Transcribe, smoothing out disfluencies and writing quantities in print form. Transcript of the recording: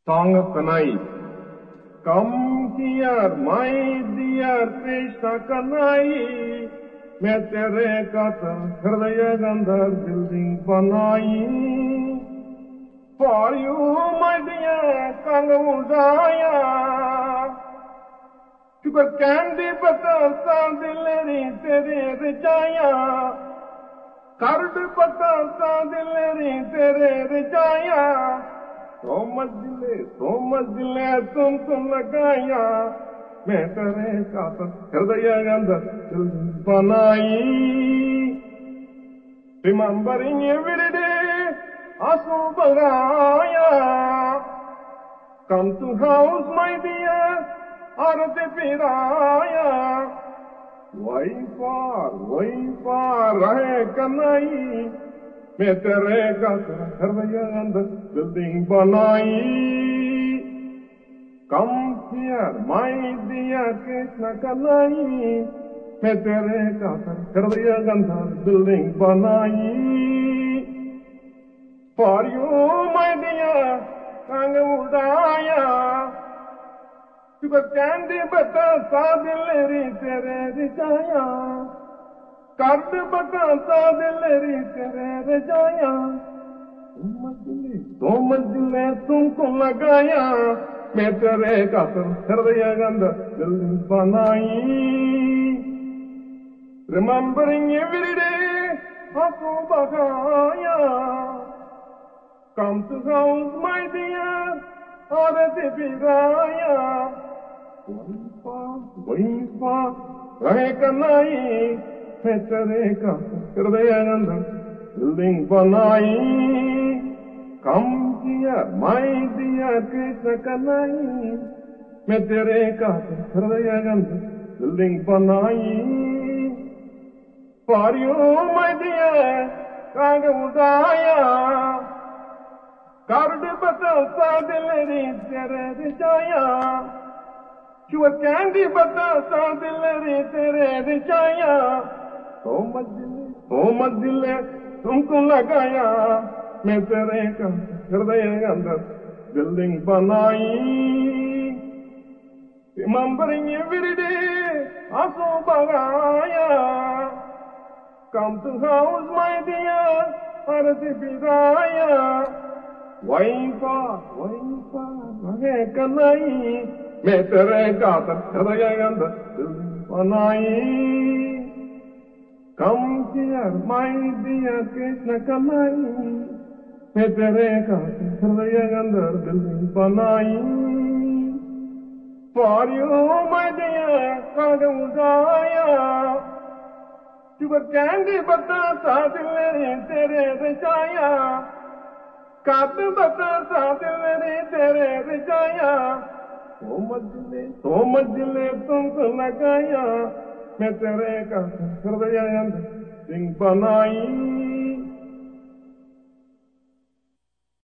Song of Kanai. Come here, my dear Krishna Kanai, मैं तेरे कातर हृदय गंधर building बनाई. For you, my dear Kanudaya, sugar candy butter सा दिलेरी तेरे रिचाया, कर्ड butter सा दिलेरी तेरे रिचाया. So much delay, तुमको लगाया, मैं तेरे कातर हृदय गंधर building बनाई. Remembering every day, आंसू बगाया. Come to house, my dear, आरती पिराया. वही पार रहे कन्हई, मैं तेरे कातर हृदय गंधर building बनाई. Come here, my dear Krishna Kanai, मैं तेरे कातर हृदय गंधर building बनाई. For you, my dear, Kanudaya, sugar candy butter सा दिलेरी तेरे रिचाया, कर्ड butter सा दिलेरी तेरे रिचाया. So much delay, तुमको लगाया, मैं तेरे कातर हृदय गंधर building बनाई. Remembering every day, आंसू बगाया. Come to house, my dear, आरती पिराया. वही पार रहे कन्हई, मैं तेरे कातर हृदय गंधर building बनाई. Come here, my dear Krishna Kanai, मैं तेरे कातर हृदय गंधर building बनाई. For you, my dear, Kanudaya, curd butter सा दिलेरी तेरे रिचाया. Sugar candy butter सा दिलेरी तेरे रिचाया. So much delay, तुमको लगाया, मैं तेरे कातर हृदय गंधर building बनाई. Remembering every day, आंसू बगाया. Come to house, my dear, आरती पिराया. वही पार रहे कन्हई, मैं तेरे कातर हृदय गंधर building बनाई. Come here, my dear Krishna Kanai, मैं तेरे कातर हृदय गंधर building बनाई. For you, my dear Kanudaya, sugar candy butter सा दिलेरी तेरे रिचाया, कर्ड butter सा दिलेरी तेरे रिचाया. So much delay, तुमको लगाया, मैं तेरे कातर हृदय गंधर building बनाई.